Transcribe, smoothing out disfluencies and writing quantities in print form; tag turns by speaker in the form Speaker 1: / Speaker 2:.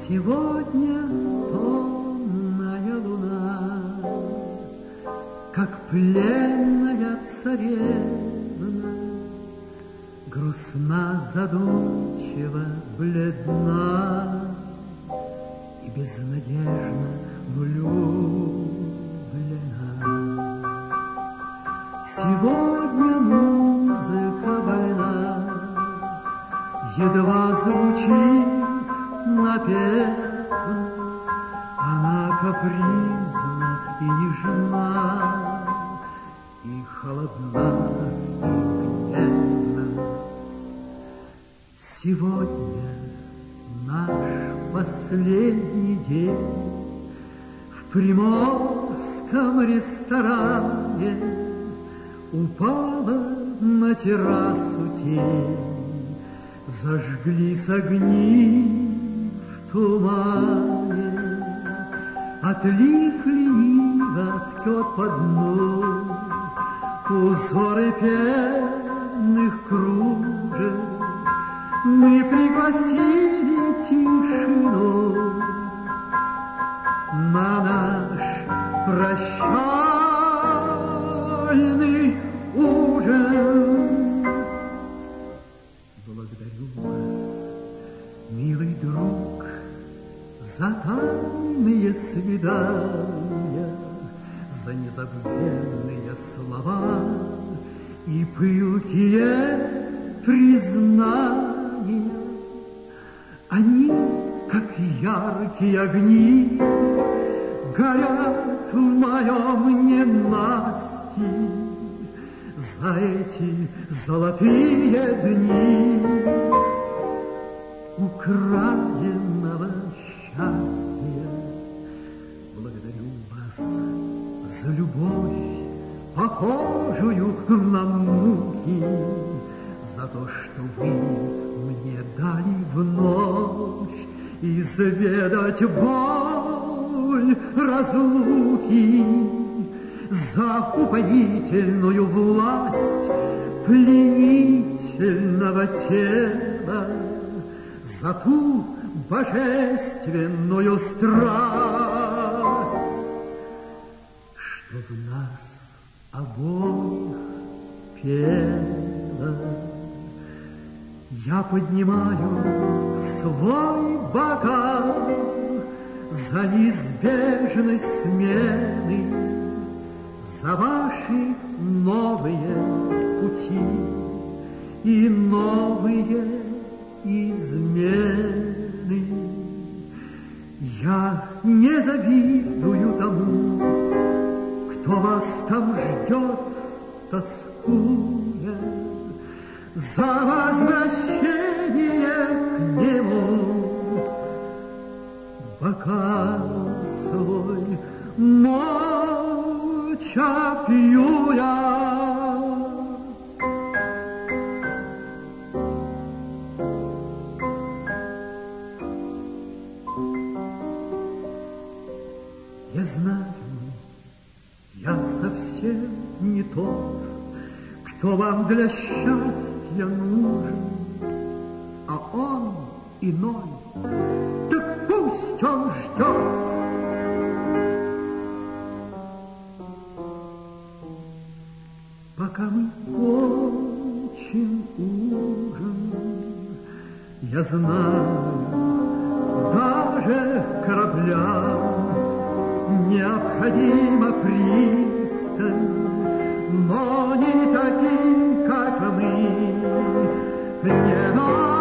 Speaker 1: Сегодня томная луна, как пленная царевна, грустна, задумчива, бледна и безнадежно влюблена. Сегодня музыка больна, едва звучит напевно, она капризна и нежна, и холодна, и гневна. Сегодня наш последний день в приморском ресторане. Упала на террасу тень, зажглись огни в тумане. Отлив лениво ткет по дну узоры пенных кружев. Мы пригласили тишину на наш прощальный ужин. Благодарю вас, милый друг, за тайные свидания, за незабвенные слова и пылкие признания. Они, как яркие огни, горят в моем ненастье. За эти золотые дни украденного счастья благодарю вас за любовь, похожую на муки, за то, что вы мне дали вновь изведать боль разлуки, за упоительную власть пленительного тела, за ту божественную страсть, что в нас обоих пела. Я поднимаю свой бокал за неизбежность смены, за ваши новые пути и новые измены. Я не завидую тому, кто вас там ждет, тоскуя за возвращение к нему. Бокал свой молча пью я. Я знаю, я совсем не тот, кто вам для счастья нужен, а он иной. Так пусть он ждет. Пока мы кончим ужин, я знаю, даже кораблям необходима пристань, но не таким, как мы, не надо.